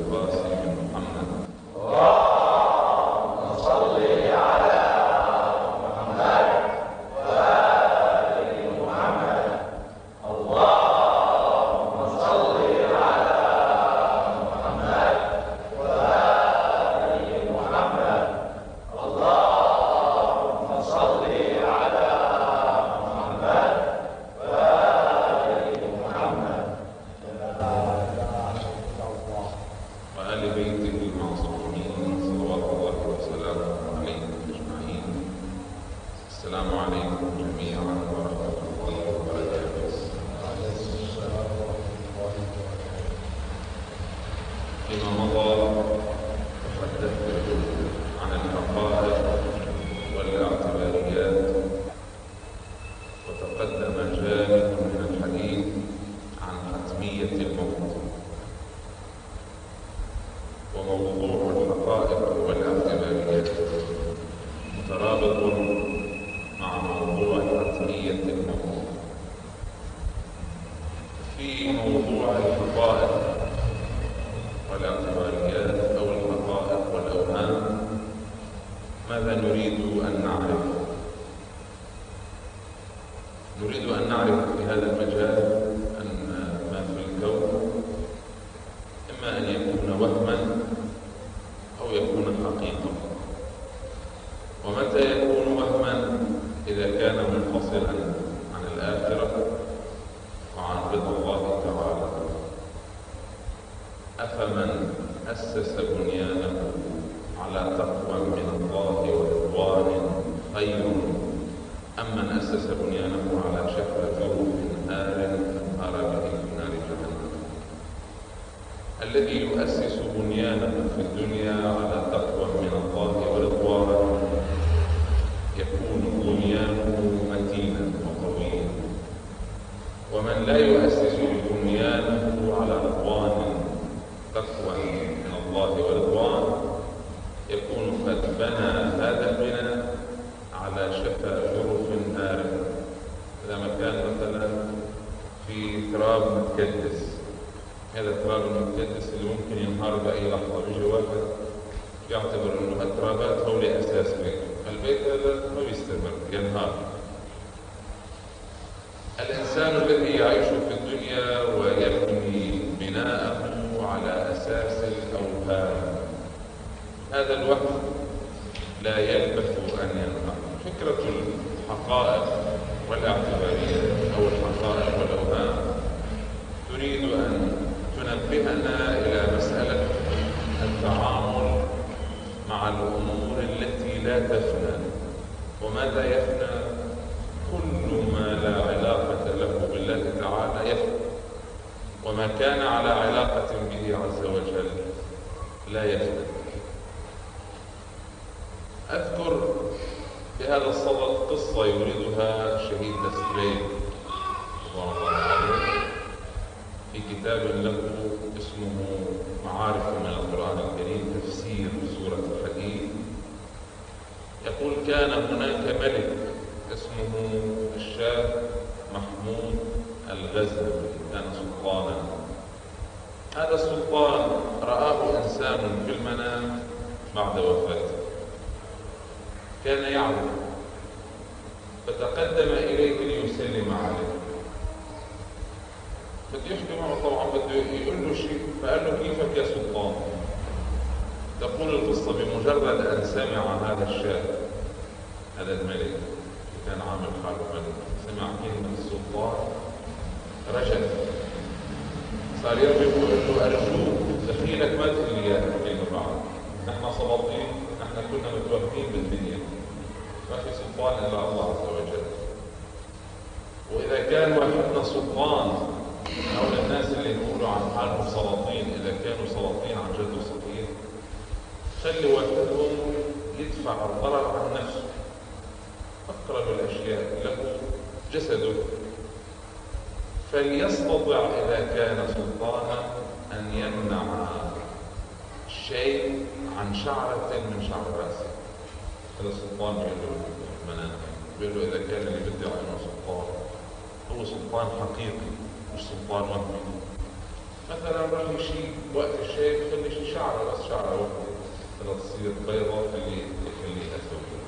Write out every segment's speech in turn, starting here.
القاسم بن محمد. اللهم صل على محمد وآل محمد. اللهم صل على محمد وآل محمد. اللهم صل على محمد وآل محمد وآل بيته المعصومين صلوات الله وسلامه عليهم أجمعين. السلام عليكم جميعا ورحمة الله وبركاته. فيما مضى تحدثت عن الحقائق والاعتباريات، وتقدم جانب من الحديث عن حتمية الموت. وموضوع الحقائق والاعتباريات مترابط مع موضوع حتمية الموت. في موضوع الحقائق والاعتباريات أو الحقائق والأوهام ماذا نريد أن نعرف؟ نريد أن نعرف في هذا المجال أن ما في الكون إما أن يكون وهما أو يكون حقيقة. ومتى يكون وهما؟ إذا كان منفصلا عن الآخرة وعن رضا الله تعالى. أفمن أسس بنيانه على تقوى من الله ورضوان خير أم من أسس بنيانه على شفا جرف نار فانهار به في نار جهنم. الذي يؤسس بنيانه في الدنيا على تقوى من الله ورضوان يكون بنيانه متينا وقويا. ومن لا يؤسس بنيانه على رضوان تقوى من الله ورضوان يكون قد بنى هذا البناء على شفا جرف نار. إذا ما كان مثلا في تراب متكدس، هذا التراب المتكدس اللي ممكن ينهار بأي لحظة، بيجي واحد يعتبر إنه الترابات هو لأساس بيته، البيت هذا ما بيستمر، ينهار. الإنسان الذي يعيش في الدنيا ويبني بناءه على أساس الأوهام، هذا الوهم لا يلبث أن ينهار. فكرة الحقائق والاعتباريات أو الحقائق والأوهام تريد أن تنبهنا إلى مسألة التعامل مع الأمور التي لا تفنى. وماذا يفنى؟ كل ما لا علاقة له بالله تعالى يفنى، وما كان على علاقة به عز وجل لا يفنى. أذكر بهذا الصدد قصة يريدها شهيد لستريد رضوان الله عليه في كتاب له اسمه معارف من القرآن الكريم تفسير سورة الحديد. يقول كان هناك ملك اسمه الشاه محمود الغزنوي، كان سلطانا. هذا السلطان رآه إنسان في المنام بعد وفاته، كان يعرف، فتقدم إليه ليسلم عليه. بده يحكي معه طبعا، بده يقول له شيء، فقال له كيفك يا سلطان؟ تقول القصة بمجرد أن سمع هذا الشاب، هذا الملك كان عامل حاله ملك، سمع كلمة السلطان رجل، صار يرجع يقول له أرجوك دخيلك ما تقول لي إياها كلمة بعد، نحن سلاطين، نحن كنا متوهمين بالدنيا، ما في سلطان إلا الله عز وجل. وإذا كان واحدنا سلطان أو الناس اللي يقولوا عن حالهم سلاطين، إذا كانوا سلاطين عن جد وصحيح، خلي واحدهم يدفع الضرر عن نفسه. أقرب الأشياء له جسده، فليستطع إذا كان سلطانا أن يمنع شيء عن شعرة من شعر رأسه. هذا السلطان بيقول له المنام، بيقول له إذا كان اللي بدعي أنه سلطان هو سلطان حقيقي مش سلطان وهمي. مثلا راح يشيل وقت الشيء يخلي شي شعره بس شعره واحدة بدها تصير بيضاء يخليها سوداء.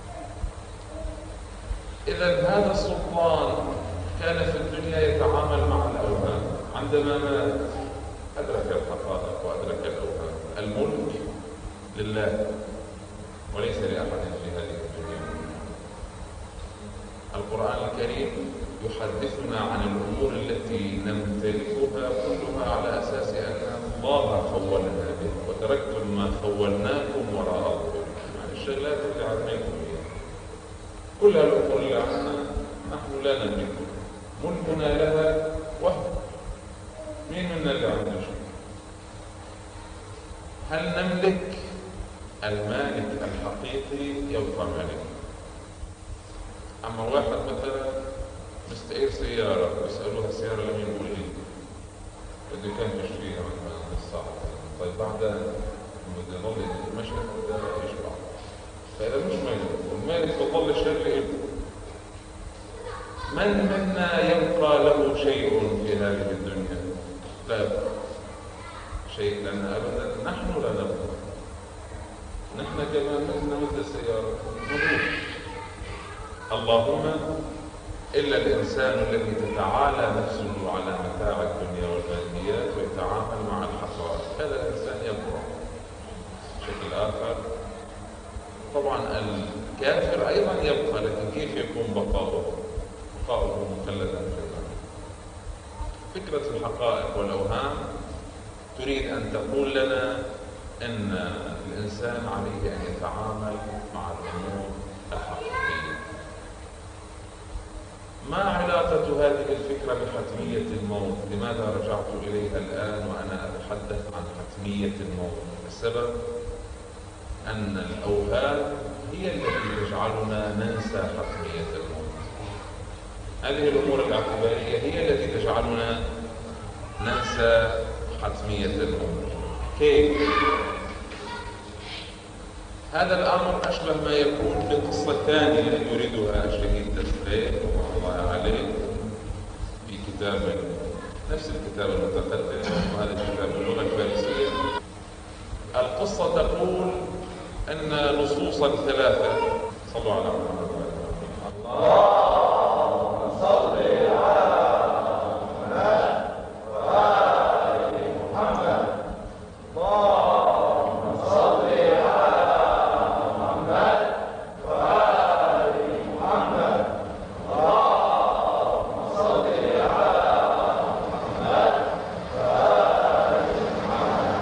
إذا هذا السلطان كان في الدنيا يتعامل مع الأوهام، عندما مات أدرك الحقائق وأدرك الأوهام. الملك لله وليس لأحد في هذه الدنيا. القرآن الكريم يحدثنا عن الأمور التي نمتلكها كلها على أساس أن الله خولنا به، وتركتم ما خولناكم وراء ظهوركم. يعني الشغلات اللي عملكم فيها كلها الأمور اللي عنا نحن لا نملكها، ملكنا لها وهم. مين منا اللي عنده شيء؟ هل نملك؟ المالك الحقيقي يبقى مالك. أما واحد مثلا مستعير سيارة بيسألوها السيارة لمين يقول لي بده كان تشتريها مثلا بالساعة، طيب بعدها بده يضل يتمشى بده يشبع. فإذا مش مالك، والمالك بضل الشر له. من منا يبقى له شيء في هذه الدنيا؟ لا يبقى شيء لنا أبدا، نحن لا نبقى. نحن كمان مثل السيارة نروح، اللهم إلا الإنسان الذي تتعالى نفسه على متاع الدنيا والماديات ويتعامل مع الحقائق، هذا الإنسان يبقى. بشكل آخر طبعا الكافر أيضا يبقى، لكن كيف يكون بقاؤه؟ بقاؤه مخلدا في الأرض. فكرة الحقائق والأوهام تريد أن تقول لنا أن الإنسان عليه أن يتعامل مع الأمور الحقيقية. ما علاقة هذه الفكرة بحتمية الموت؟ لماذا رجعت إليها الآن وأنا أتحدث عن حتمية الموت؟ السبب أن الأوهام هي التي تجعلنا ننسى حتمية الموت. هذه الأمور الاعتبارية هي التي تجعلنا ننسى حتمية الموت. كيف؟ هذا الأمر أشبه ما يكون بقصة ثانية يريدها الشهيد تسليم رحمه الله عليه في كتاب نفس الكتاب المتقدم، وهذا الكتاب باللغة الفارسية. القصة تقول أن لصوصا ثلاثة، صلوا على محمد اللهم صل على محمد وآل محمد. اللهم صل على محمد وآل محمد. اللهم صل على محمد وآل محمد.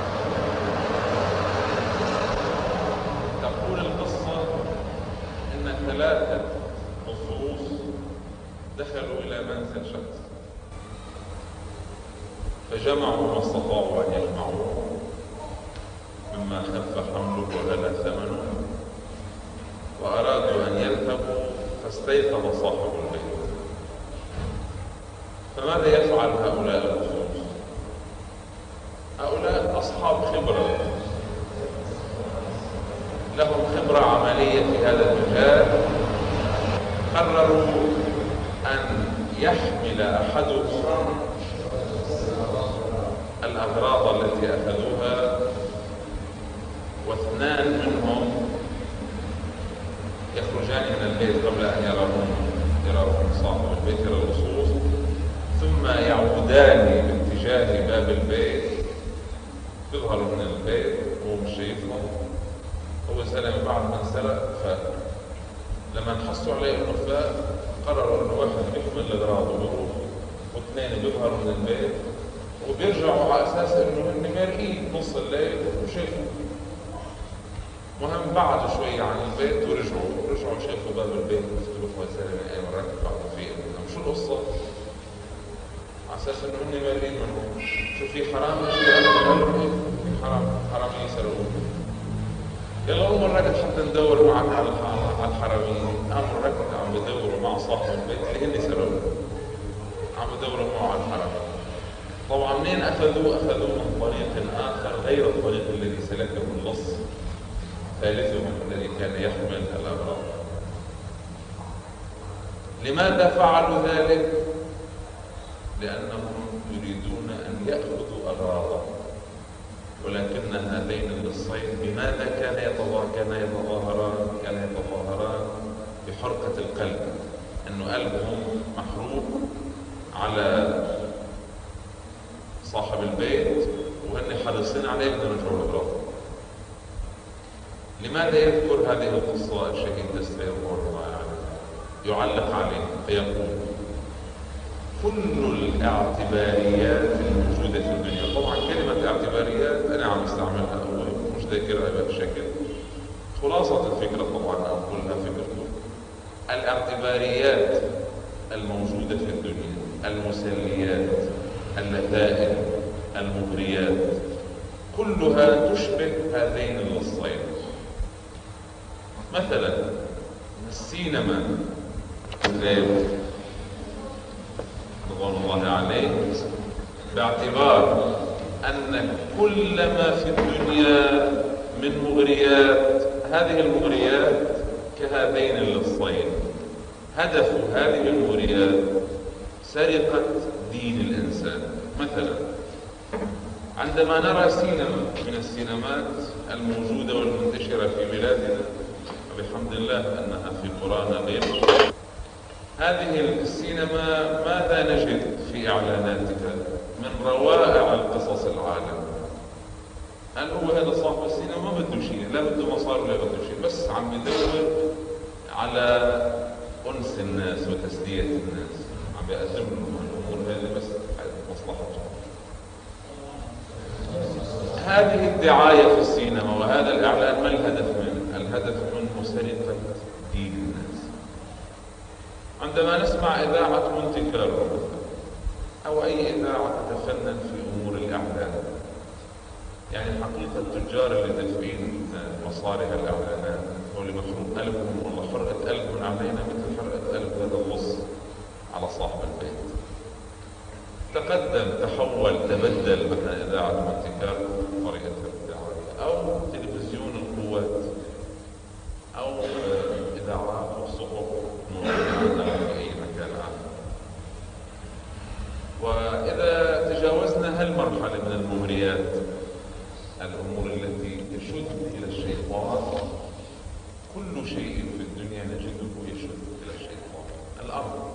تقول القصة إن ثلاثة لصوص دخلوا إلى منزل شخص، فجمعوا ما استطاعوا أن يجمعوه مما خف حمله وغلا ثمنه، وأرادوا أن يذهبوا، فاستيقظ صاحب البيت. فماذا يفعل هؤلاء اللصوص؟ هؤلاء أصحاب خبرة، لهم خبرة عملية في هذا المجال. قرروا أن يحمل أحدهم الأغراض التي أخذوها، واثنان منهم يخرجان من البيت قبل أن يراهم صاحب البيت إلى اللصوص، ثم يعودان باتجاه باب البيت. يظهروا من البيت وهو مش شايفهم، هو زلمة بعد ما انسرق فاق. لما نحصوا عليه انه فاق قرروا انه واحد بيحمل الاغراض وبيروح، واثنين بيظهروا من البيت وبيرجعوا على اساس انه هن مارقين نص الليل وشافوا. مهم بعدوا شوي عن البيت ورجعوا شافوا باب البيت مفتوح وزلمة اي مرات بعضوا فيه. شو القصة؟ على اساس انه هن مارقين منهم. شو في حرامي؟ في حرامي يسرقوه. يلا أول مرة حتى ندور معك على الحراميين. أول مرة عم بدوروا مع صاحب البيت اللي هن سرقوه، عم بدوروا معه على الحراميين. طبعا منين أخذوه من طريق آخر غير الطريق الذي سلكه اللص ثالثهم الذي كان يحمل الأغراض. لماذا فعلوا ذلك؟ لأنهم يريدون أن يأخذوا إنه قلبهم محروق على صاحب البيت وهن حريصين عليه بدهم يرجعوا لأغراضهم. لماذا يذكر هذه القصة الشهيد دستير الله يعلق عليه فيقول: كل الاعتباريات الموجودة في الدنيا، طبعا كلمة اعتباريات أنا عم استعملها أول مش ذاكرها بهالشكل، خلاصة الفكرة طبعا أقولها فكرته. الاعتباريات الموجودة في الدنيا، المسليات، اللذائذ، المغريات، كلها تشبه هذين اللصين. مثلا السينما رضوان الله عليه، باعتبار أن كل ما في الدنيا من مغريات، هذه المغريات كهذين اللصين، هدف هذه المغريات سرقة دين الإنسان. مثلا عندما نرى سينما من السينمات الموجودة والمنتشرة في بلادنا، وبحمد الله أنها في قرانا غير، هذه السينما ماذا نجد في إعلاناتها من روائع القصص العالم؟ هل هو هذا صاحب السينما ما بده شيء، لا بده مصاري ولا بده شيء، بس عم يدور على أنس الناس وتسلية الناس، عم بيقدم لهم الأمور هذه بس مصلحته. هذه الدعاية في السينما وهذا الإعلان ما الهدف منه؟ الهدف منه سرقة دين الناس. عندما نسمع إذاعة مونتي كارلو أو أي إذاعة تتفنن في أمور الإعلان، يعني حقيقة التجار اللي دافعين مصاريها الإعلانات واللي مخروق قلبهم، والله حرقة قلبهم علينا مثل حرقة قلب هذا اللص على صاحب البيت. تقدم، تحول، تبدل مثلا إذاعة مونتي كارلو طريقتها الدعائية، أو تلفزيون القوات، أو إذاعات والصحف موجودة في أي مكان عام. وإذا تجاوزنا هالمرحلة من المغريات، الأمور التي تشد إلى الشيطان، كل شيء في الدنيا نجده يشد إلى الشيطان. الأرض،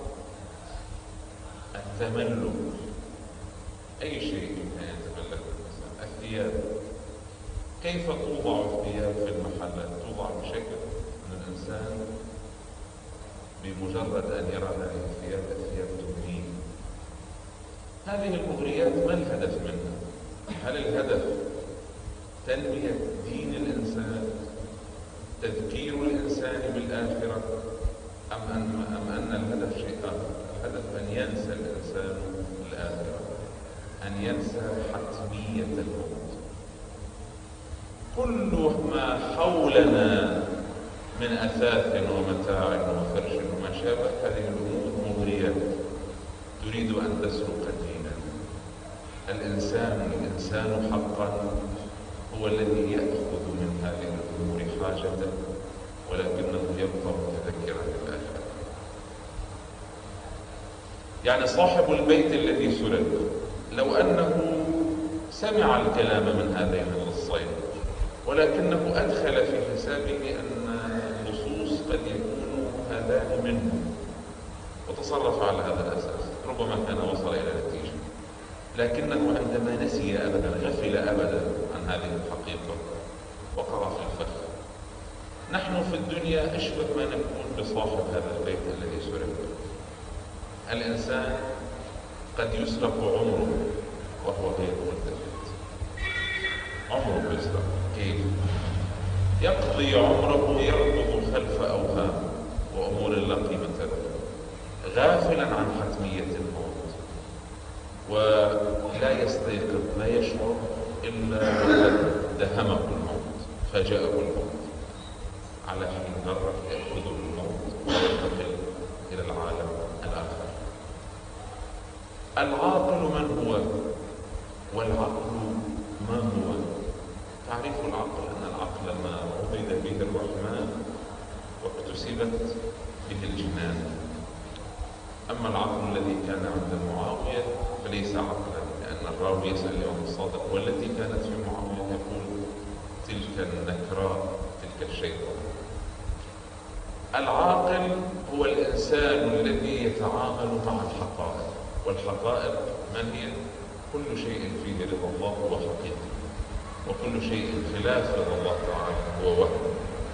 التملك، أي شيء ما يتملك الإنسان، الثياب، كيف توضع الثياب في المحلات؟ توضع بشكل أن الإنسان بمجرد أن يرى هذه الثياب تبنيه. هذه المغريات ما الهدف منها؟ هل الهدف تنمية دين الإنسان، تذكير الإنسان بالآخرة، أم أن الهدف شيء آخر؟ الهدف أن ينسى الإنسان الآخرة، أن ينسى حتمية الموت. كل ما حولنا من أثاث ومتاع وفرش وما شابه، هذه الأمور مغريات تريد أن تسرق دينا. الإنسان حقا هو الذي يأخذ من هذه الأمور حاجة، ولكنه يبقى متذكرا بالآخرة. يعني صاحب البيت الذي سرق، لو أنه سمع الكلام من هذين اللصين، ولكنه أدخل في حسابه أن اللصوص قد يكون هذان منه، وتصرف على هذا الأساس، ربما كان وصل إلى نتيجة. لكنه عندما نسي أبدا، غفل أبدا عن هذه الحقيقة، وقع في الفخ. نحن في الدنيا أشبه ما نكون بصاحب هذا البيت الذي سرق. الإنسان قد يسرق عمره وهو غير ملتفت. عمره يسرق، كيف؟ يقضي عمره يركض خلف أوهام وأمور لا قيمة له، غافلا عن حتمية الموت، ولا يستيقظ، لا يشعر إلا دهمه الموت، فاجأه الموت. على حين مرة يأخذه الموت وينتقل إلى العالم الآخر. العاقل من هو؟ والعقل ما هو؟ تعريف العقل أن العقل ما عبد به الرحمن واكتسبت به الجنان. أما العقل الذي كان عند معاوية فليس عقلا، لأن الراوي يسأل الإمام الصادق: والتي كانت في معاوية؟ يقول: تلك النكراء، تلك الشيطان. العاقل هو الإنسان الذي يتعامل مع الحقائق، والحقائق ما هي؟ كل شيء فيه رضا الله هو حقيقي، وكل شيء خلاف رضا الله تعالى هو وهم.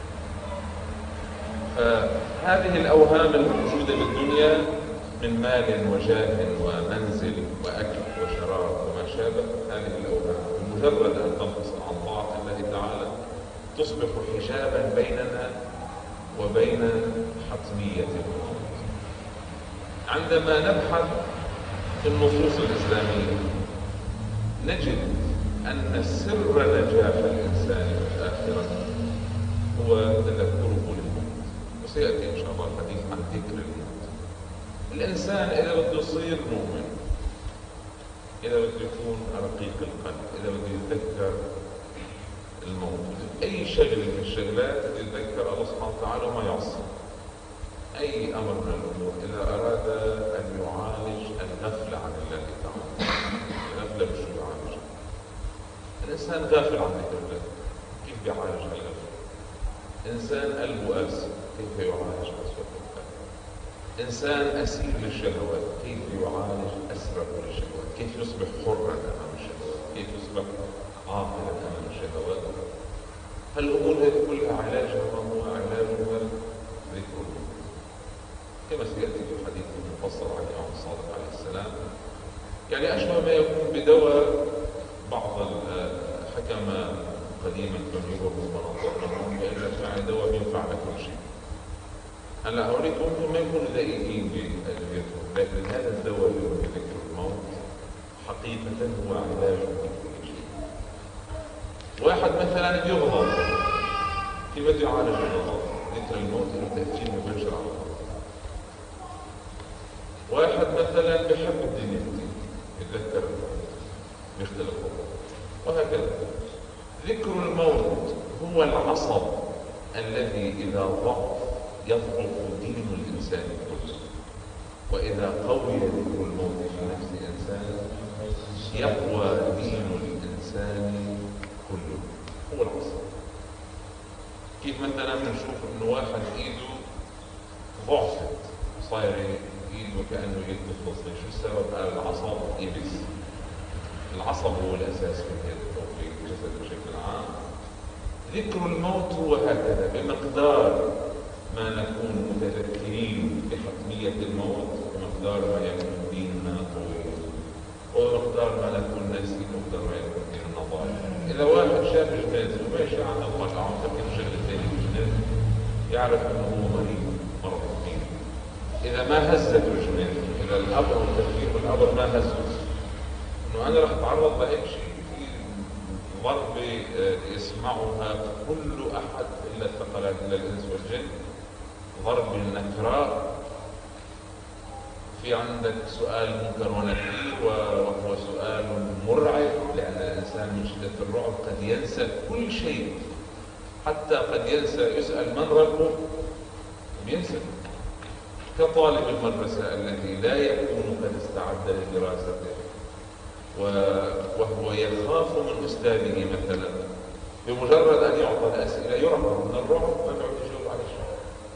فهذه الأوهام الموجودة بالدنيا من مال وجاه ومنزل وأكل وشراب وما شابه، هذه الأوهام بمجرد أن تنفصل عن طاعة الله تعالى تصبح حجابا بيننا وبين حتمية الموت. عندما نبحث في النصوص الإسلامية نجد أن سر نجاح الإنسان في الآخرة هو تذكره للموت، وسيأتي إن شاء الله الحديث عن ذكر الموت. الإنسان إذا بده يصير مؤمن، إذا بده يكون رقيق القلب، إذا بده يتذكر الموت، أي شغلة من الشغلات يتذكر الله سبحانه وتعالى وما يعصي. أي أمر من الأمور إذا أراد أن يعالج الغفلة عن الله تعالى، الغفلة مش يعالج. الإنسان غافل عن ذكر الله، كيف بيعالج الغفلة؟ إنسان قلبه قاسي، كيف يعالج قسوة القلب؟ إنسان أسير للشهوات، كيف يعالج أسره للشهوات؟ كيف يصبح حرا أمام الشهوات؟ كيف يصبح عاقلا أمام الشهوات؟ هالأمور هذه كلها علاجها ما هو؟ علاجها ذكر الله، كما سيأتي في الحديث المفصل عن الإمام الصادق عليه السلام. يعني أشبه ما يكون بدواء. بعض الحكماء قديما كانوا يقولوا ونظرناهم بأن فعل دواء بينفع لكل شيء. هلا هوريك ممكن ما يكونوا دقيقين بأدويتهم، لكن هذا الدواء اللي هو ذكر الموت حقيقة هو علاج لكل شيء. واحد مثلا بيغضب، كيف بده يعالج الغضب؟ ذكر الموت له تأثير مباشر على الغضب. واحد مثلا بحب الدنيا كثير، يتذكر الموت بيختلف الغضب، وهكذا. ذكر الموت هو العصب الذي إذا ضعف يضعف دين الإنسان كله، وإذا قوي ذكر الموت في نفس الإنسان يقوى دين الإنسان كله. هو العصب. كيف مثلا بنشوف إنه واحد إيده ضعفت، صاير إيده كأنه يد مفلصة، شو السبب؟ قال العصب يبس. العصب هو الأساس في اليد أو في الجسد بشكل عام. ذكر الموت هو هكذا، بمقدار ما نكون متذكرين بحتمية الموت بمقدار ما يكون ديننا قوي، وبمقدار ما نكون ناسي بمقدار ما يكون ديننا ضعيف. إذا واحد شاف جنازة وماشي عن الرجعة ومفكر شغلة ثانية في الجنازة يعرف أنه هو مرض دين. إذا ما هزته الجنازة، إذا الأمر والتفكير بالأمر ما هزته، إنه أنا رح أتعرض لهيك شيء في ضربة يسمعها كل أحد إلا الثقلات إلا الإنس والجن، ضرب النكراء. في عندك سؤال منكر ونكير، وهو سؤال مرعب، لأن الإنسان من شدة الرعب قد ينسى كل شيء، حتى قد ينسى يسأل من ربه بينسى. كطالب المدرسة الذي لا يكون قد استعد لدراسته وهو يخاف من أستاذه مثلا، بمجرد أن يعطى الأسئلة يرعب من الرعب ما يعود يجاوب على شيء.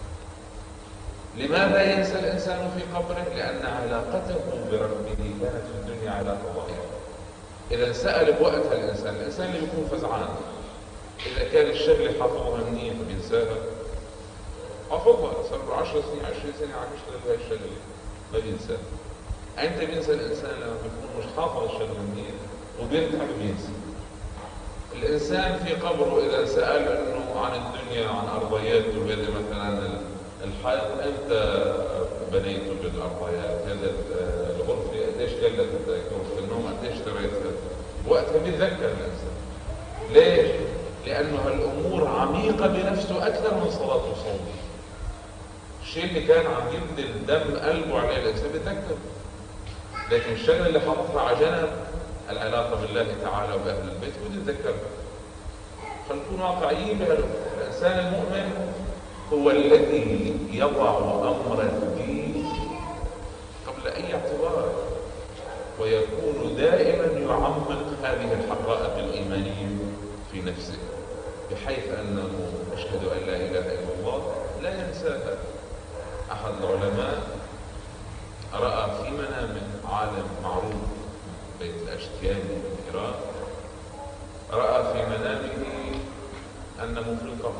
لماذا ينسى الإنسان في قبره؟ لأن علاقته بربه كانت في الدنيا علاقة ضعيفة. إذا سأل بوقتها الإنسان اللي بيكون فزعان، إذا كان الشغلة حافظها منيح بينساها، حافظها صار له 10 سنين 20 سنة عم يشتغل بهاي الشغلة ما بينساها. أنت بينسى الإنسان لما بيكون مش حافظ الشغلة منيح وبيرتعب بينسى. الإنسان في قبره إذا سأل إنه عن الدنيا عن أرضياته، بهذا مثلا الحائط أنت بنيته بالأرضيات، هذا الغرفة قديش قلت غرفة النوم قديش اشتريتها، وقتها بيتذكر الإنسان. ليش؟ لأنه هالأمور عميقة بنفسه أكثر من صلاة وصوم. الشيء اللي كان عم يبذل دم قلبه عليه الإنسان بيتذكر، لكن الشغلة اللي حطها على جنب العلاقة بالله تعالى وبأهل البيت بيتذكر. فنكون واقعيين بهالأمور. الإنسان المؤمن هو الذي يضع أمر الدين قبل أي اعتبار، ويكون دائما يعمق هذه الحقائق الإيمانية في نفسه، بحيث أنه أشهد أن لا إله إلا الله لا ينساها. أحد العلماء رأى في منامه عالم معروف بيت الأشتياني في إيران، رأى في منامه أنه في القبر،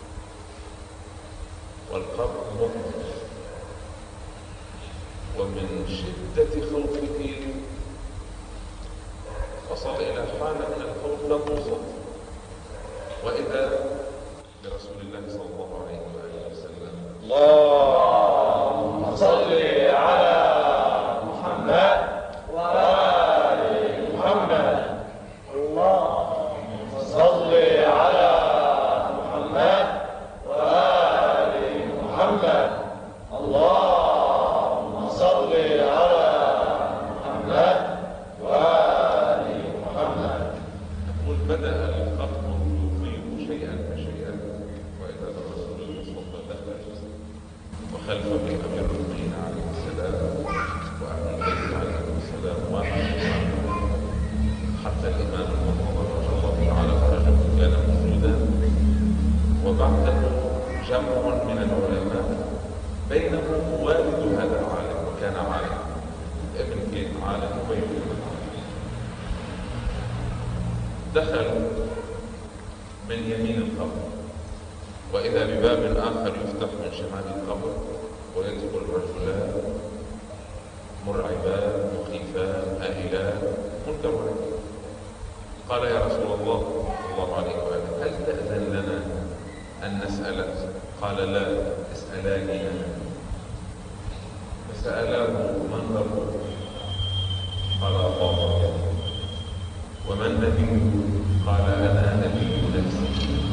والقبر مظلم، ومن شدة خوفه وصل إلى حالة من الخوف لا توصف، وإذا برسول الله صلى الله عليه وآله وسلم: اللهم صل على محمد وآل محمد. اللهم صل على محمد وآل محمد. اللهم صل على محمد وآل محمد. نقول بدأ الخطب يطيب شيئا فشيئا، وإذا الرسول صلى الله عليه وسلم وخلفه أمير المؤمنين عليه السلام وأهل البيت عليهم السلام حتى الإمام المنتظر رضي الله تعالى عنه كان موجودا، وبعده جمع من العلماء بينهم والد هذا العالم، وكان عالم ابن كيت عالم وبين دخل من يمين القبر، وإذا بباب آخر يفتح من شمال القبر ويدخل رجلان مرعبان مخيفان هائلان منكران. قال: يا رسول الله صلى الله عليه وآله، هل تأذن لنا أن نسألك؟ قال: لا، اسألاني أنا. فسألاه: من ربك؟ قال: الله. ومن نبيك؟ قال: أنا نبي نفسي.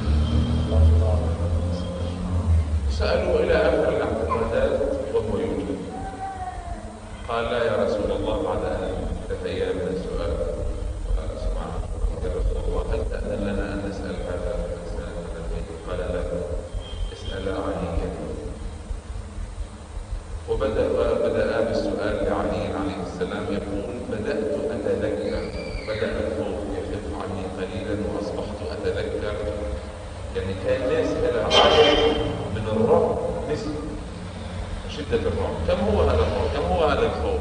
سألوا إلى آخر الاعتقادات وهو يوجد. قال: لا يا رسول الله، بعد أن انتهيا من السؤال قال: سبحانه يا رسول الله، هل تأذن لنا أن نسأل هذا الإنسان هذا البيت؟ قال: لا، اسأل عليا. وبدأ بالسؤال لعلي عليه السلام، يقول: بدأت أتذكر، بدأ الخوف يخف عني قليلا وأصبحت أتذكر، يعني كان يسأل عالم من الرعب مثل شدة الرعب. كم هو هذا الرعب؟ كم هو هذا الخوف؟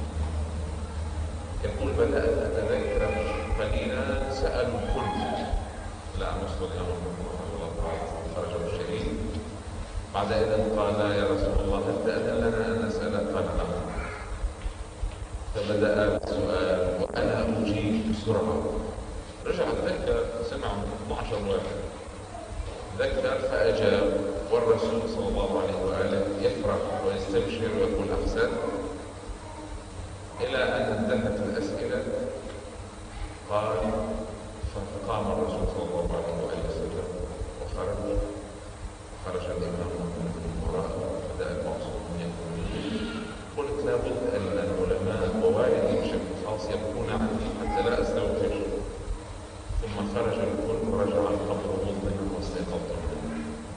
يقول: بدأت أتذكر قليلا. سألوا الكل لا نصل اليوم خرج الشهيد. بعد إذن قال: يا رسول الله، هل تأذن لنا أن نسألك؟ قال: نعم. فبدأ السؤال وأنا أجيب بسرعة. رجع ذكر، سمع 12 واحد، ذكر فأجاب، والرسول صلى الله عليه وآله يفرح ويستبشر ويقول: أحسن. إلى أن انتهت الأسئلة قال: فقام الرسول صلى الله عليه وآله وسلم وخرج الإمام من وراءه، بدأ المعصومون يقولون. قلت: لابد أن العلماء ووالدي بشكل خاص يبكون عني حتى لا أستوحش. ثم خرج الكل ورجع القبر مظلما واستيقظت منه.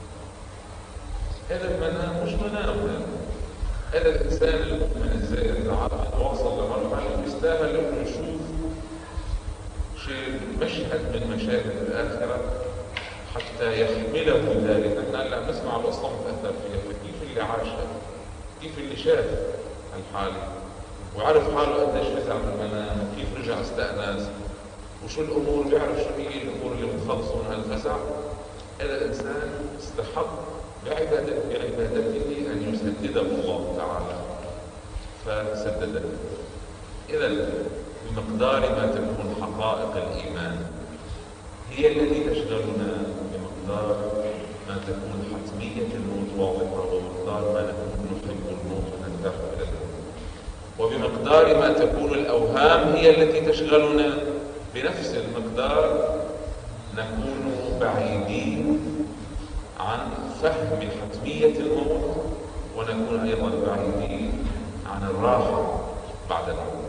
هذا المنام مش منام، هذا الإنسان المؤمن الزائد العاقل وصل لمرحلة يستاهل إنه يشوف شيء مشهد من مشاهد الآخرة حتى يحمله ذلك. احنا هلا بنسمع القصة متأثر فيها، فكيف اللي عاشها؟ كيف اللي شاف الحالة وعرف حاله قديش فزع من المنام، وكيف رجع استأنس، وشو الأمور، بيعرف شو هي الأمور اللي بتخلصه من هالفزع. هذا الإنسان استحق بعبادته أن يسدده الله تعالى، فسدده. إذا بمقدار ما تكون حقائق الإيمان هي التي تشغلنا، بمقدار ما تكون حتمية الموت واضحة، وبمقدار ما نكون نحب الموت وننتهي إلى الموت، وبمقدار ما تكون الأوهام هي التي تشغلنا، بنفس المقدار نكون بعيدين عن فهم حتمية الموت، ونكون أيضا بعيدين عن الراحة بعد الموت.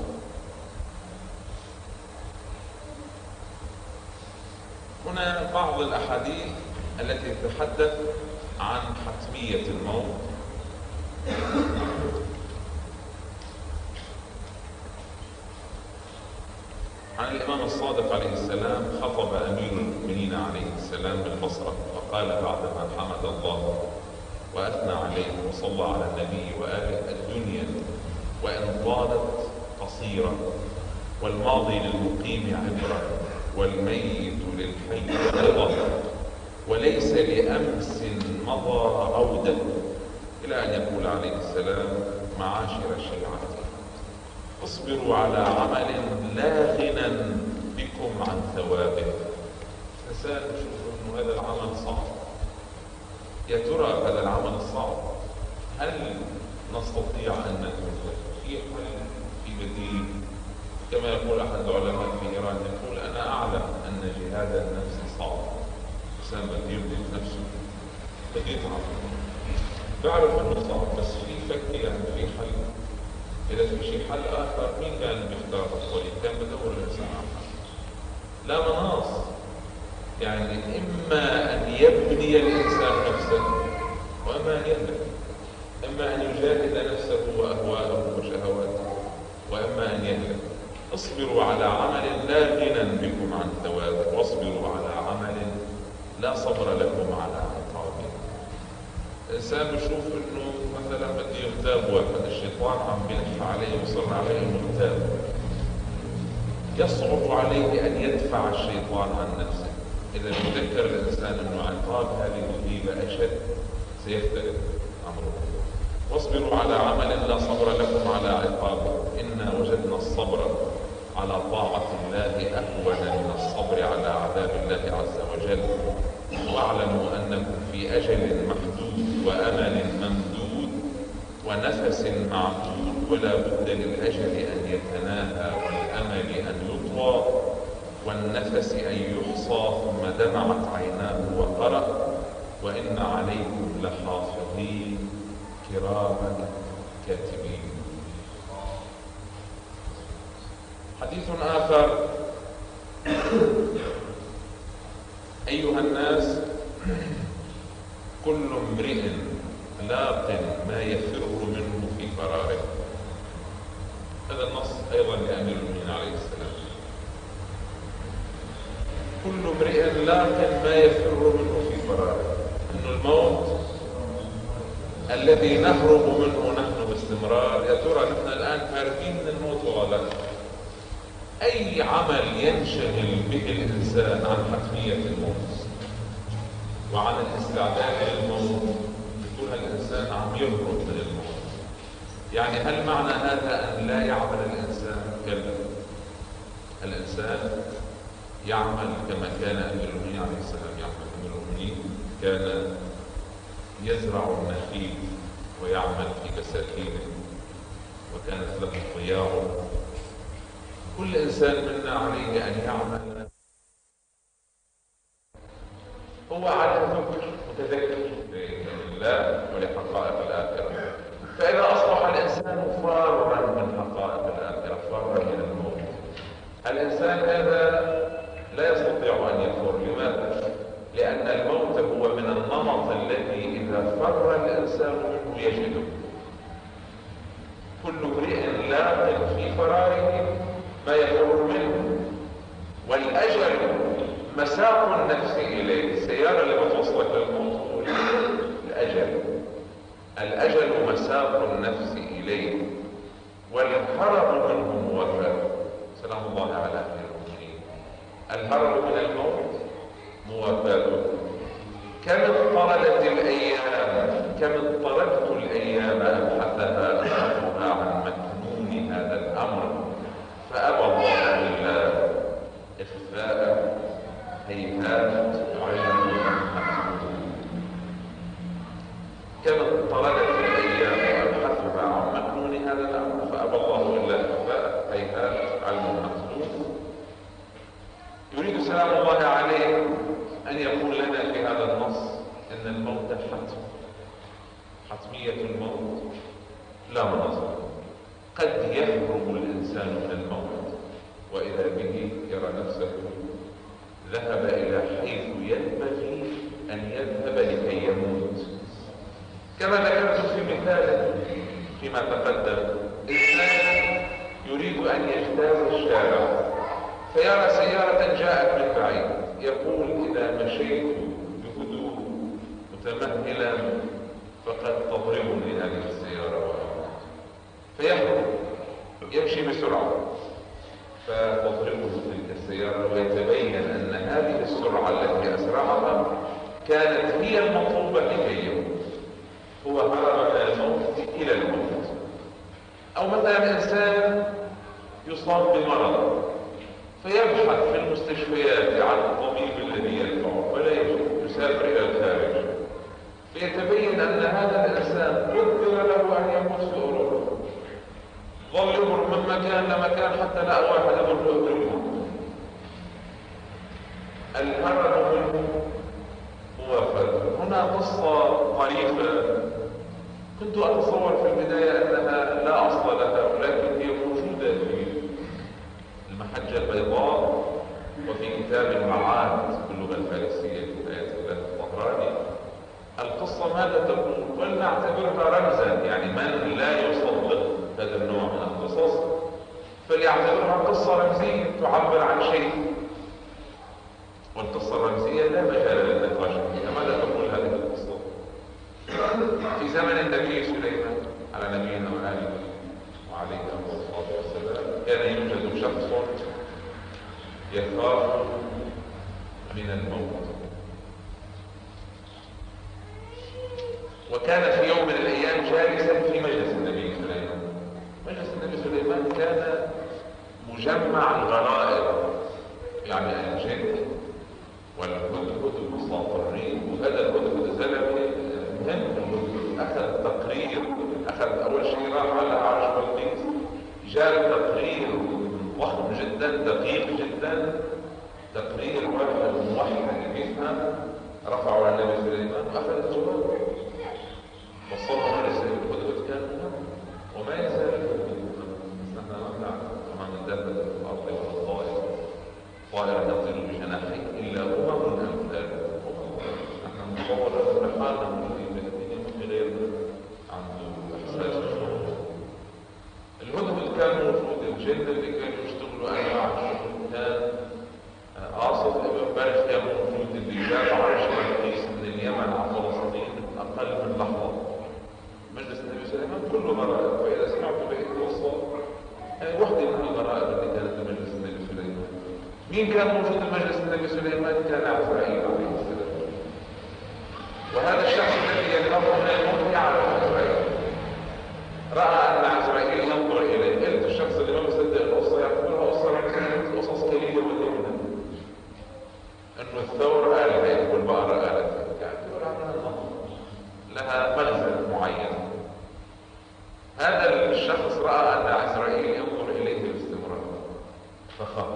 هنا بعض الأحاديث التي تتحدث عن حتمية الموت. عن الإمام الصادق عليه السلام: خطب أمير المؤمنين عليه السلام بالبصرة، فقال بعدما حمد الله وأثنى عليه وصلى على النبي وآله. الدنيا وإن طالت قصيرة، والماضي للمقيم عبرة، والميت للحي عظة، وليس لأمس مضى عودة، إلى أن يقول عليه السلام: معاشر شيعتي، اصبروا على عمل لا غنى بكم عن ثوابه. إنسان يشوف أنه هذا العمل صعب. يا ترى هذا العمل الصعب هل نستطيع أن نكون في حل، في بديل؟ كما يقول أحد العلماء في إيران، يقول: أنا أعلم أن جهاد النفس صعب، إنسان بده يبذل نفسه، بده يتعب، بعرف أنه صعب، بس في فك، يعني في حل. إذا في شيء حل آخر، مين كان بيختار الطريق؟ كان بدور الإنسان على حل. لا مناص، يعني إما أن يبني الإنسان نفسه، وإما أن يهلك. إما أن يجاهد نفسه وأهواءه وشهواته، وإما أن يهلك. اصبروا على عمل لا غنى بكم عن ثوابه، واصبروا على عمل لا صبر لكم على عقابه. الإنسان بيشوف إنه مثلا بده يغتاب واحد، الشيطان عم بيلح عليه ويصر عليه المغتاب، يصعب عليه أن يدفع الشيطان عن نفسه. إذا يتذكر الإنسان أنه عقاب هذه الغيبة أشد، سيختلف أمره. واصبروا على عمل لا صبر لكم على عقابه، إنا وجدنا الصبر على طاعة الله أهون من الصبر على عذاب الله عز وجل. واعلموا أنكم في أجل محدود وأمل ممدود ونفس معدود، ولا بد للأجل أن يتناهى، والأمل أن يطوى، والنفس أن يحصى. ثم دمعت عيناه وقرأ: وإن عليكم لحافظين كراما كاتبين. حديث آخر: أيها الناس، كل امرئ لاق ما يفر منه في فراره. هذا النص أيضا لأمير المؤمنين عليه السلام. كل امرئ لاق ما يفر منه في فراره، إنه الموت الذي نهرب منه نحن باستمرار. يا ترى نحن الآن هاربين من الموت ولا لا؟ أي عمل ينشغل به الإنسان عن حتمية الموت وعن الاستعداد للموت، يكون الإنسان عم يهرب من الموت. يعني هل معنى هذا أن لا يعمل الإنسان؟ كلا، الإنسان يعمل كما كان أمير المؤمنين عليه السلام يعمل. أمير المؤمنين كان يزرع النخيل ويعمل في بساتينه، وكانت له ضياع. كل إنسان منا عليه أن يعمل هو على ذكر متذكر لله ولحقائق الآخرة. فإذا أصبح الإنسان فارا من حقائق الآخرة، فارا من الموت، الإنسان هذا لا يستطيع أن يفر. لماذا؟ لأن الموت هو من النمط الذي إذا فر الإنسان منه يجده. كل امرئ لاق في فراره ما يفر منه، والأجل مساق النفس إليه. السيارة اللي بتوصلك للموت الأجل مساق النفس إليه، والهرب منه موفر. سلام الله على أهل المؤمنين. الهرب من الموت موافاته. كم اضطردت الأيام أبحثها عن مكنون هذا الأمر، فأبى الله إلا إخفاء. هيهات علم محدود. كم اضطردت الأيام أبحثها عن مكنون هذا الأمر، فأبى الله إلا إخفاء. هيهات علم محدود. يريد سلام الله عليه أن يقول لنا في هذا النص أن الموت حتم. حتمية الموت لا مناصر. قد يهرب الإنسان من الموت وإذا به يرى نفسه ذهب إلى حيث ينبغي أن يذهب لكي يموت. كما ذكرت في مثال فيما تقدم، إنسان يريد أن يجتاز الشارع فيرى سيارة جاءت من بعيد، يقول: إذا مشيت بهدوء متمهلا فقد تضربني هذه السيارة فيهرب يمشي بسرعة فتضربه تلك السيارة ويتبين أن هذه السرعة التي أسرعها كانت هي المطلوبة لكي يموت. هو هرب من الموت إلى الموت. أو مثلا إنسان يصاب بمرض فيبحث في المستشفيات عن الطبيب الذي ينفعه ولا يجد، يسافر إلى الخارج فيتبين أن هذا الإنسان قدر له أن يموت في أوروبا، ظل يمر من مكان لمكان حتى لا واحد يظل يدركه. الهرب منه موافق. هنا قصة طريفة كنت أتصور في البداية أنها لا أصل لها، ولكن هي موجودة في المحجة البيضاء وفي كتاب المعاد باللغة الفارسية لآية الله الطهراني. القصة ماذا تقول؟ ولنعتبرها رمزا، يعني من لا يصدق هذا النوع من القصص فليعتبرها قصة رمزية تعبر عن شيء، والقصة الرمزية لا مجال للنقاش فيها. ماذا تقول هذه القصة؟ في زمن النبي سليمان على نبينا وآله وعليه الصلاة والسلام كان يوجد شخص يخاف من الموت، وكان في يوم من الأيام جالسا في مجلس النبي سليمان. مجلس النبي سليمان كان مجمع الغرائب، يعني الجن والهدهد المساطرين، وهذا الهدهد زلمه مهم. أخذ تقرير، أخذ أول شيء راح على عرش بلقيس، جاء تقرير ضخم جدا دقيق جدا، تقرير واحد موحد بيفهم، رفعوا على النبي سليمان وأخذ الجواب وصلوا على سيد الهدهد. كان مهم وما يزال الهدهد مهم. نحن لا نعلم وما من دابة في الأرض ولا طائر يطير بجناحيه إلا أمثالكم. نحن نتصور أن حالنا من غير عنده إحساس الشعور. الهدهد كان موجود، الجن اللي كانوا يشتغلوا أنواع الشغل كان قاصد امبارح كان موجود، اللي جاب عرش بلقيس من اليمن على فلسطين أقل من لحظة. مجلس النبي سليمان كله غرائب، فإذا سمعتوا بقية القصة واحدة من الغرائب اللي كانت في مجلس النبي سليمان. مين كان موجود في مجلس النبي سليمان؟ كان عزرائيل عليه السلام. وهذا الشخص الذي يخاف من الموت يعرف عزرائيل، رأى أن عزرائيل ينظر إليه. قلت الشخص اللي ما بيصدق القصة يعتبرها قصة مثل قصص كلية ودينة، أنه الثور قال هيك والبقرة قالت هيك، يعتبرها لها مغزى معين. هذا الشخص رأى أن عزرائيل ينظر إليه باستمرار فخاف.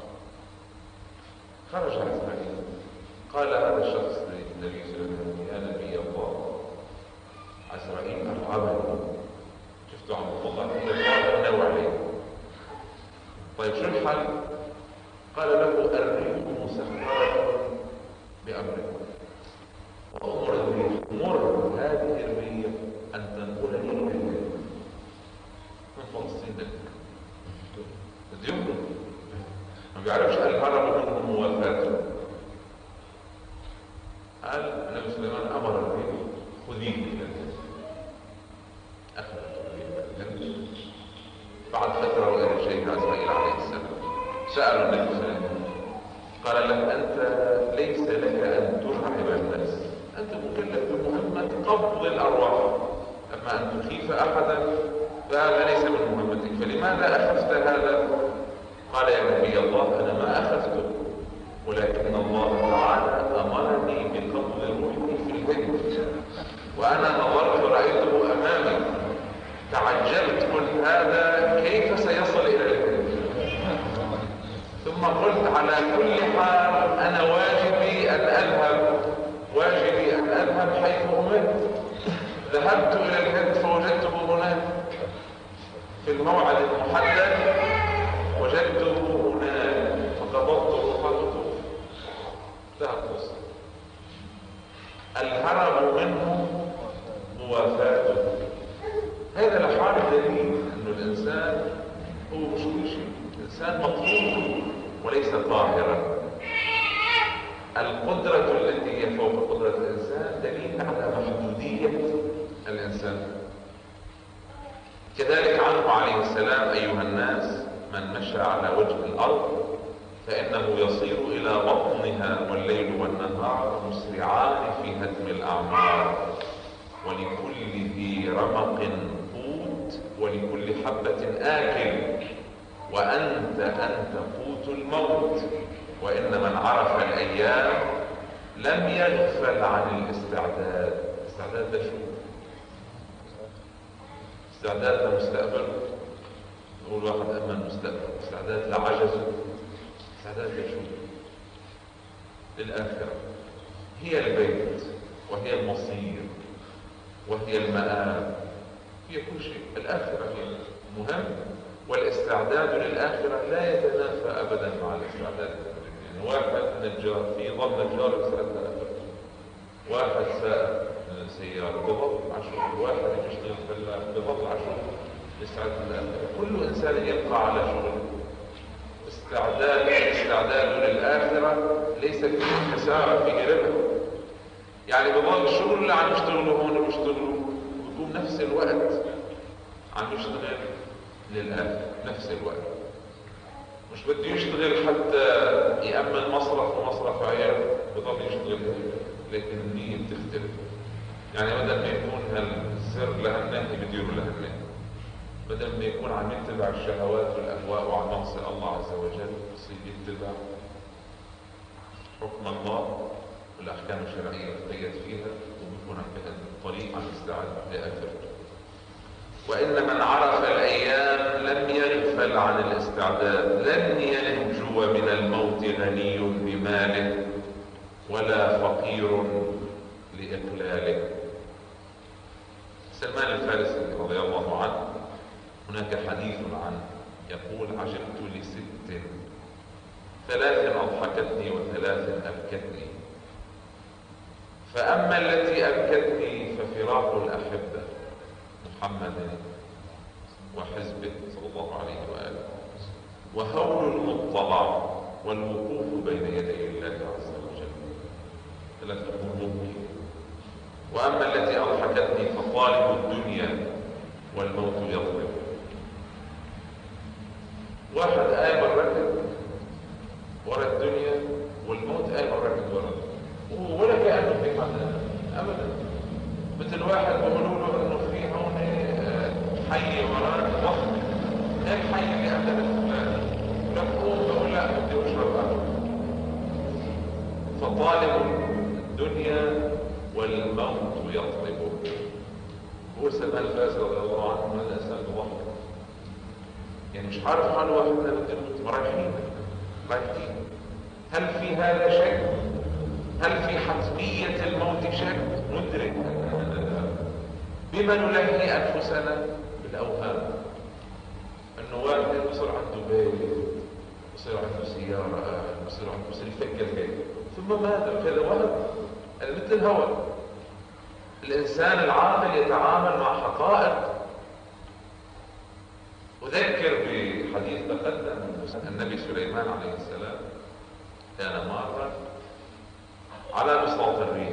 خرج عزرائيل قال هذا الشخص للنبي صلى الله عليه وسلم: يا نبي الله، عزرائيل أرعبني. شفتوا عم بطلع الله نوع عليه. طيب شو الحل؟ قال له: الريح مسخرة بأمرك، وأمر الريح، مر هذه الريح أن تنقلني إلى الجنة من فلسطين لك. بده يهرب، ما بيعرفش الهرب منه موافاته. قال النبي سليمان أمر الريح: خذيه إلى الجنة. أخذت الريح الجنة. بعد فترة وإلى الشيخ عزرائيل عليه السلام سألوا النبي سليمان، قال له: أنت ليس لك أن ترعب الناس، أنت مكلف بمهمة قبض الأرواح، أما أن تخيف أحدا فهذا ليس من مهمتك، فلماذا أخذت هذا؟ قال: يا نبي الله، أنا ما أخذته، ولكن الله تعالى أمرني بقبض الروح في الهند، وأنا نظرت رأيته أمامي تعجبت، قلت هذا كيف سيصل إلى الهند؟ ثم قلت على كل حال أنا واجبي أن أذهب حيث أمرت. ذهبت إلى الهند فوجدته هناك في الموعد المحدد، وجدته هناك فقبضت روحه. انتهى القصة. الهرب منه موافاته. هذا لحال دليل أنه الإنسان هو مش كل شيء، الإنسان مطلوب وليس قاهرا. القدرة التي هي فوق قدرة الإنسان دليل على محدودية الإنسان. كذلك عنه عليه السلام: أيها الناس، من مشى على وجه الأرض فإنه يصير إلى بطنها، والليل والنهار مسرعان في هدم الأعمار، ولكل ذي رمق قوت، ولكل حبة آكل، وأنت قوت الموت. وإن من عرف الأيام لم يغفل عن الاستعداد. الاستعداد ده شو؟ استعداد لمستقبل، نقول واحد أمن مستقبل. استعداد لعجزه، استعداد لشو؟ للآخرة. هي البيت، وهي المصير، وهي المآب، هي كل شيء. الآخرة هي مهم، والاستعداد للآخرة لا يتنافى أبدا مع الاستعداد للدنيا. يعني واحد نجار في ظل نجار يستعد لآخرته، واحد سائق سيارة بظل عشان، واحد يشتغل فلاح بظل عشان يستعد للآخرة. كل إنسان يبقى على شغله. استعداد للآخرة ليس فيه خسارة، فيه ربح. يعني بظل الشغل اللي عم يشتغلوا هون بيشتغلوا، بيكون نفس الوقت عم يشتغل للآخرة نفس الوقت. مش بده يشتغل حتى يأمن مصرف ومصرف عياله، بضل يشتغل، لكن النية بتختلف. يعني بدل ما يكون هالزر لهالناحية بديره لهالناحية، بدل ما يكون عم يتبع الشهوات والأهواء وعم يعصي الله عز وجل، يصير يتبع حكم الله والأحكام الشرعية يتقيد فيها، وبيكون عم بهذا الطريق عم يستعد لآخرته. وإن من عرف الأيام لم يغفل عن الاستعداد. لن ينجو من الموت غني بماله، ولا فقير لإقلاله. سلمان الفارسي رضي الله عنه هناك حديث عنه يقول: عجبت لست، 3 أضحكتني و3 أبكتني. فأما التي أبكتني ففراق الأحبة محمد وحزبه صلى الله عليه وآله، وهول المطلع، والوقوف بين يدي الله عز وجل. 3 أمور ممكن. وأما التي أضحكتني فطالب الدنيا، والموت يضرب. واحد قايم الركب ورا الدنيا، والموت قايم الركب ورا، ولا كأنه في حدا أبدا. مثل واحد بيقولوا له إنه في هون حي وراك ضخم، ايه الحي اللي قبل الفلان؟ لقوم بقول لا بدي أشرب قهوة. فطالب الدنيا والموت يطلبه. هو سلمان الفارسي رضي الله عنه هذا إنسان بضحك، يعني مش عارف حاله واحد بده يموت، رايحين. هل في هذا شك؟ هل في حتمية الموت شك؟ ندرك بما نلهي أنفسنا بالأوهام. أنه واحد يصير عنده بيت، يصير عنده سيارة، يصير يفكر هيك، ثم ماذا؟ كذا وهم مثل الهوى. الإنسان العاقل يتعامل مع حقائق. أذكر بحديث تقدم النبي سليمان عليه السلام كان مارا على بساط الريح،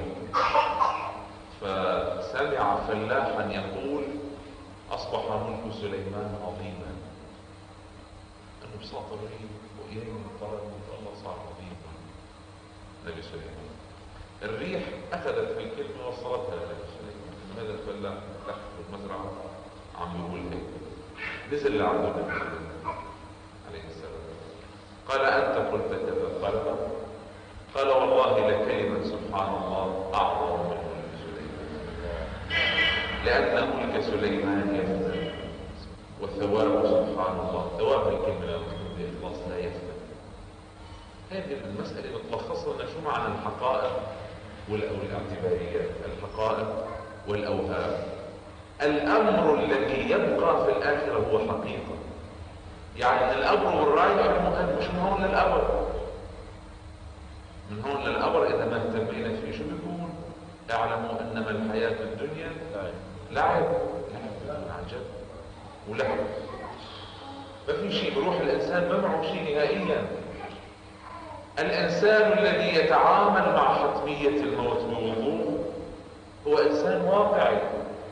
فسمع فلاحا يقول: أصبح ملك سليمان عظيما. أنه بساط الريح وإيه من طرد الله صار عظيما. نبي سليمان الريح أخذت في الكلمة وصلتها لنبي سليمان. هذا الفلاح تحت في المزرعة عم يقول هيك. نزل لعنده النبي سليمان عليه السلام، قال: أنت قلت كذا؟ قال: والله لكلمة سبحان الله أعظم من ملك سليمان، لأن ملك سليمان يفنى، والثواب سبحان الله، ثواب الكلمة لا تكون بإخلاص لا يفنى. هذه المسألة متلخصة لنا شو معنى الحقائق والاعتباريات. الحقائق والأوهام. الأمر الذي يبقى في الآخرة هو حقيقة. يعني الأمر والرايح المهم، مش من هون للأبد. من هون للأبد إذا ما اهتمينا فيه شو بيكون؟ اعلموا أنما الحياة الدنيا لعب عجب ولعب. ما في شيء بروح الإنسان ما معه شيء نهائيا. الإنسان الذي يتعامل مع حتمية الموت بوضوح هو إنسان واقعي.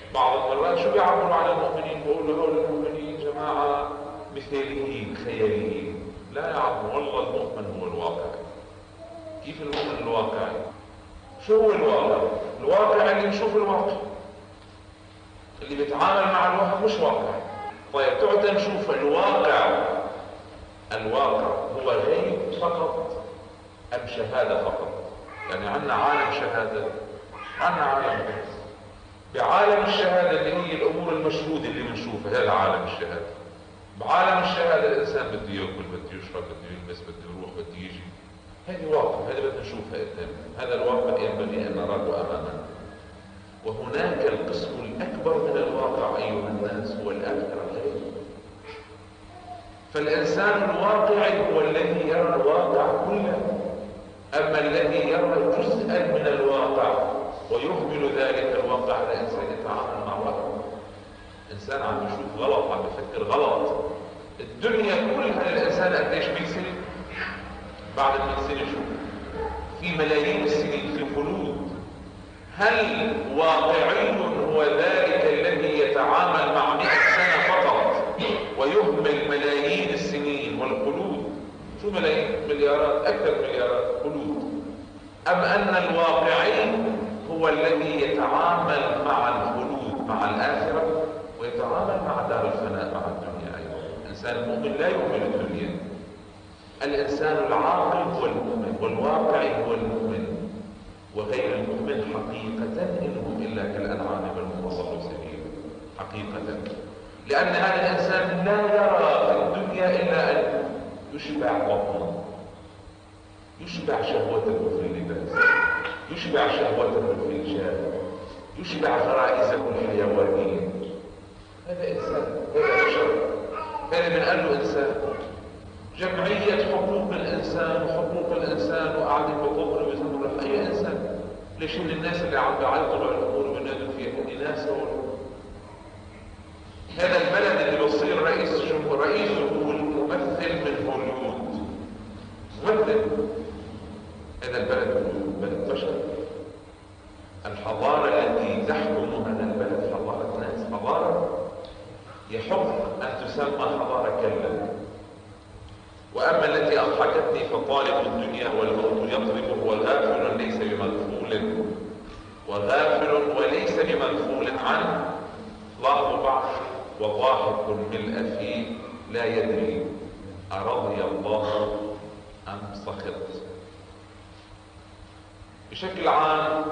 بعض المرات شو بيعبروا عن المؤمنين؟ بيقولوا هؤلاء المؤمنين جماعة مثاليين خياليين. لا يا عم، والله المؤمن هو الواقع. كيف المؤمن الواقعي؟ شو هو الواقع؟ الواقع اللي نشوف الواقع، اللي بيتعامل مع الواقع مش واقع. طيب تعال نشوف الواقع. الواقع هو غيب فقط أم شهادة فقط؟ يعني عندنا عالم شهادة، عندنا عالم غيب. بعالم الشهادة اللي هي الأمور المشهودة اللي بنشوفها، هذا عالم الشهادة. بعالم الشهادة الإنسان بده يأكل، بده يشرب، بده يلبس، بده يروح، بده يجي. هذه واقع، هذا بدنا نشوفها قدامنا. هذا الواقع ينبغي أن نراه أمامنا. وهناك القسم الأكبر من الواقع أيها الناس هو الآخرة الغيب. فالإنسان الواقعي هو الذي يرى الواقع كله، أما الذي يرى جزءا من الواقع ويهمل ذلك الواقع على إنسان يتعامل مع واقع. إنسان عم يشوف غلط، عم يفكر غلط. الدنيا كلها للإنسان قديش 100 سنة؟ بعد 100 سنة شو؟ في ملايين السنين، في خلود. هل واقعي هو ذلك الذي يتعامل مع 100 سنة فقط ويهمل ملايين السنين والخلود؟ شو ملايين؟ مليارات، أكثر مليارات خلود. أم أن الواقعي هو الذي يتعامل مع الخلود، مع الآخرة، ويتعامل مع دار الفناء، مع الدنيا أيضا؟ الإنسان المؤمن لا يؤمن الدنيا. الإنسان العاقل هو المؤمن، والواقعي هو المؤمن. وغير المؤمن حقيقة إنهم إلا كالأنعام بل هم أضل سبيلا. حقيقة، لأن هذا الإنسان لا يرى في الدنيا إلا أن يشبع بطنه، يشبع شهوته في اللباس، يشبع شهوته في الجاه، يشبع غرائزه الحيوانية. هذا إنسان، هذا بشر، هذا بنقال له إنسان. جمعية حقوق الإنسان وحقوق الإنسان وقاعدين بيطبروا ويزمروا في أي إنسان. ليش هن الناس اللي عم بيعيطوا على الأمور وبينادوا فيها هن ناس هول؟ هذا البلد اللي بصير رئيسه هو الممثل من هوليوود، ممثل. هذا البلد بلد بشر. الحضارة التي تحكم هذا البلد حضارة ناس، حضارة يحق أن تسمى حضارة كلا. وأما التي أضحكتني فطالب الدنيا والموت يضربه وغافل ليس بمغفول، وغافل وليس بمغفول عنه. لاحظوا بعض: وضاحك ملء فيه لا يدري أرضي الله أم سخط. بشكل عام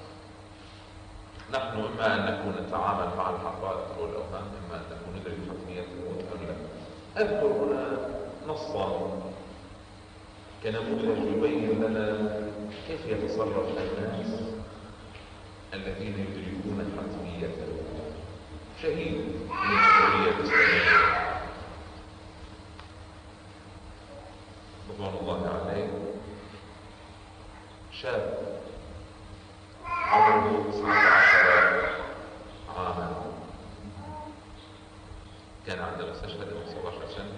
نحن إما أن نكون نتعامل مع الحقائق والأوهام، إما أن نكون ندرك حتمية الموت أم لا. أذكر هنا نصا كنموذج يبين لنا كيف يتصرف الناس الذين يدركون حتمية الموت. شهيد من سوريا الإسلامية رضوان الله عليه، شاب عمره 19 عاما، كان عندما استشهد من 17 سنة.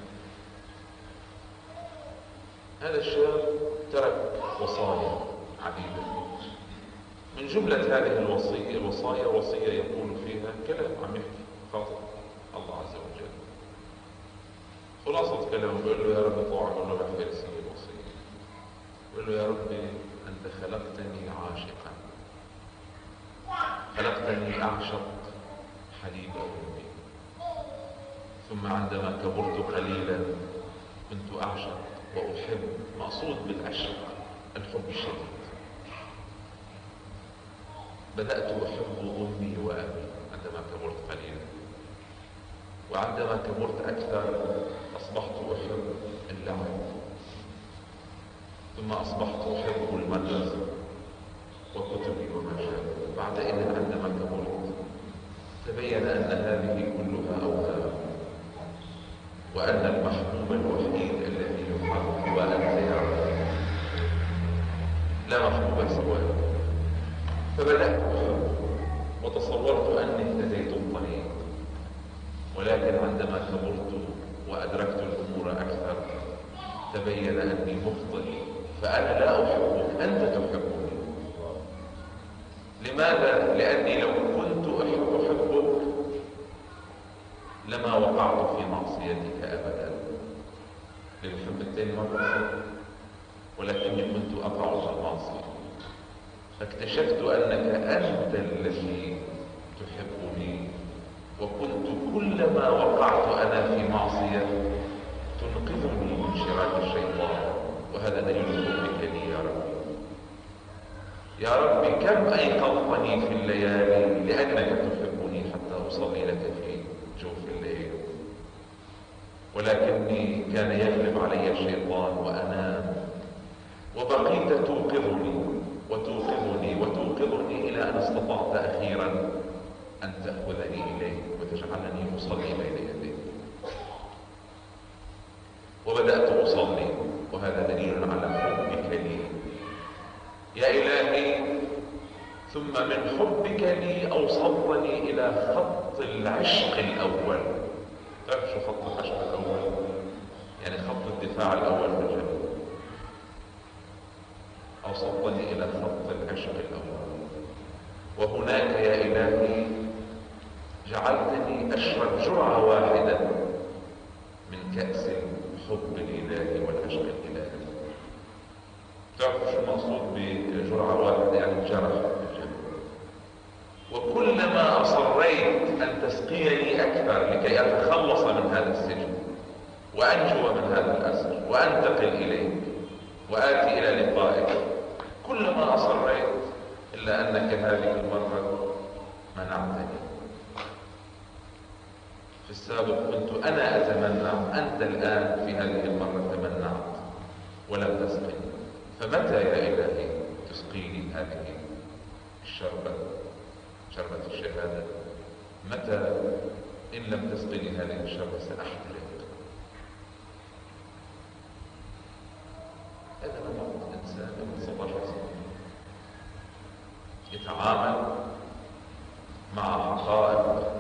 هذا الشاب ترك وصايا عديدة. من جملة هذه الوصايا وصية يقول فيها كلام عم يحكي خاطب الله عز وجل. خلاصة كلامه بيقول له: يا رب، طاعة باللغة الفارسية الوصية، بيقول له: يا رب أنت خلقتني عاشقا، خلقتني أعشق حليب أمي، ثم عندما كبرت قليلا كنت أعشق وأحب. مقصود بالعشق الحب الشديد. بدأت أحب أمي وأبي عندما كبرت قليلا، وعندما كبرت أكثر أصبحت أحب اللعب، ثم أصبحت أحب المدرسة وكتبي وما شابه. بعد إذن عندما كبرت تبين أن هذه كلها أوهام، وأن المحبوب الوحيد الذي يحب هو أنت يا رب، لا محبوب سواك. فبدأت أحب وتصورت أني اهتديت الطريق، ولكن عندما كبرت وأدركت الأمور أكثر تبين أني مخطئ، فأنا لا أحبك، أنت تحبني. لماذا؟ لأني لو كنت أحبك معصيتك أبدا. للحب الثاني مرة، ولكني كنت أقع في المعصية، فاكتشفت أنك أنت الذي تحبني، وكنت كلما وقعت أنا في معصية تنقذني من شراك الشيطان، وهذا دليل حبك لي يا ربي. يا ربي كم أيقظتني في الليالي لأنك تحبني حتى أصلي لك في جوف الليل، ولكني كان يغلب علي الشيطان وأنام، وبقيت توقظني وتوقظني وتوقظني إلى أن استطعت أخيرا أن تأخذني إليك وتجعلني أصلي بين يديك، وبدأت أصلي، وهذا دليل على حبك لي يا إلهي. ثم من حبك لي أوصلتني إلى خط العشق الأول. تعرف شو خط العشق الأول؟ يعني خط الدفاع الأول في الجنة. أوصلتني إلى خط العشق الأول، وهناك يا إلهي جعلتني أشرب جرعة واحدة من كأس الحب الإلهي والعشق الإلهي. تعرف شو المقصود بجرعة واحدة؟ يعني جرح في الجنة. وكلما أصريت أن تسقيني أكثر لكي أتخلص من هذا السجن وأنجو من هذا الأسر وأنتقل إليك وآتي إلى لقائك، كلما أصريت، إلا أنك هذه المرة منعتني. في السابق كنت أنا أتمنع، أنت الآن في هذه المرة تمنعت ولم تسقني. فمتى يا إلهي تسقيني هذه الشربة، شربة الشهادة؟ متى إن لم تسقني هذه الشربة سأحترق؟ هذا نمط إنسان من 16 سنة يتعامل مع حقائق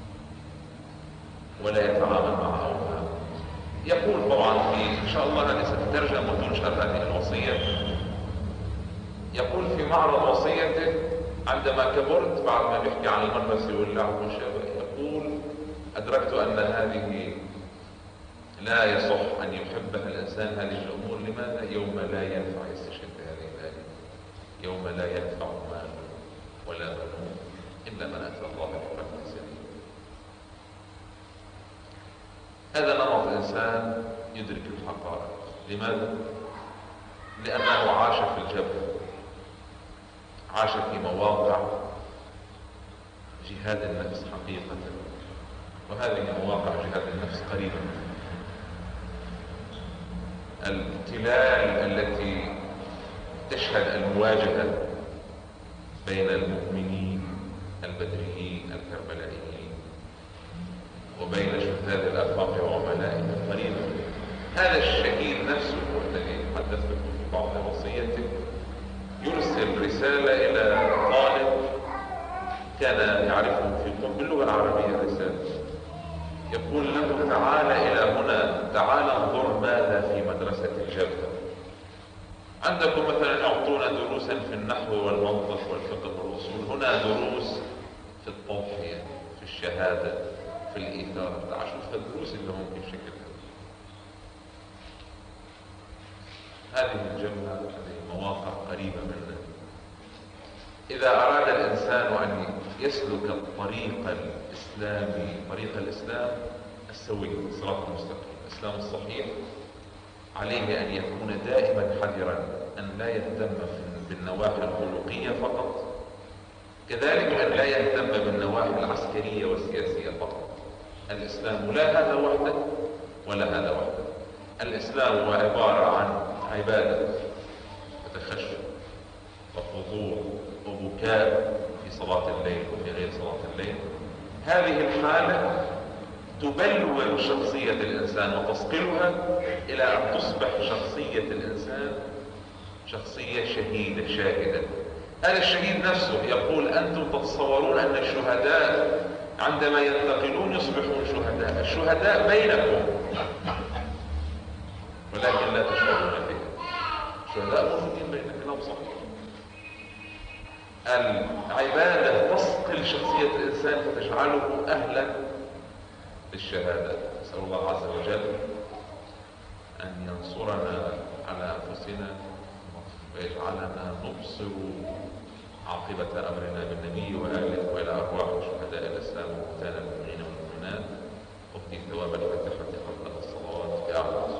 ولا يتعامل مع أوهام. يقول طبعا في إن شاء الله هذه ستترجم وتنشر هذه الوصية. يقول في معرض وصيته عندما كبرت، بعد ما بيحكي عن المدرسة واللعب والشباب، يقول أدركت أن هذه لا يصح أن يحبها الإنسان هذه الأمور. لماذا؟ يوم لا ينفع، يستشهد بهذه الآية، يوم لا ينفع مال ولا بنون إلا من أتى الله بقلب سليم. هذا نمط إنسان يدرك الحقائق. لماذا؟ لأنه عاش في الجبل، عاش في مواقع جهاد النفس حقيقة، وهذه مواقع جهاد النفس قريبة. التلال التي تشهد المواجهة بين المؤمنين البدريين الكربلائيين وبين شهداء الآفاق وعملائهم قريبا. هذا الشهيد نفسه الذي حدثت في بعض وصيته يرسل رسالة إلى طالب كان يعرفه في قم باللغة العربية. رسالة يقول له: تعال إلى هنا، تعال انظر ماذا في مدرسة الجبهة. عندكم مثلا يعطونا دروسا في النحو والمنطق والفقه والأصول، هنا دروس في التضحية، في الشهادة، في الإيثار. تعال شوف الدروس اللي هم في شكل هذه الجبهة، هذه مواقع قريبة منا. إذا أراد الإنسان أن يسلك الطريق الإسلامي، طريق الإسلام السوي، الصراط المستقيم، الإسلام الصحيح، عليه أن يكون دائما حذرا أن لا يهتم بالنواحي الخلقية فقط، كذلك أن لا يهتم بالنواحي العسكرية والسياسية فقط. الإسلام لا هذا وحده ولا هذا وحده. الإسلام هو عبارة عن عبادة وتخشع وخضوع وبكاء في صلاة الليل وفي غير صلاة الليل. هذه الحالة تبلور شخصية الإنسان وتصقلها إلى أن تصبح شخصية الإنسان شخصية شهيدة شاهدة. هذا الشهيد نفسه يقول: أنتم تتصورون أن الشهداء عندما ينتقلون يصبحون شهداء. الشهداء بينكم ولكن لا تشعرون بها. الشهداء موجودين بينك، كلام صحيح. العبادة تصقل شخصية الإنسان فتجعله أهلا للشهادة. نسأل الله عز وجل أن ينصرنا على أنفسنا ويجعلنا نبصر عاقبة أمرنا بالنبي وآله وإلى أرواح شهداء الإسلام وموتانا المؤمنين والمؤمنات، وفي ثواب الفاتحة قبل الصلوات في أعلى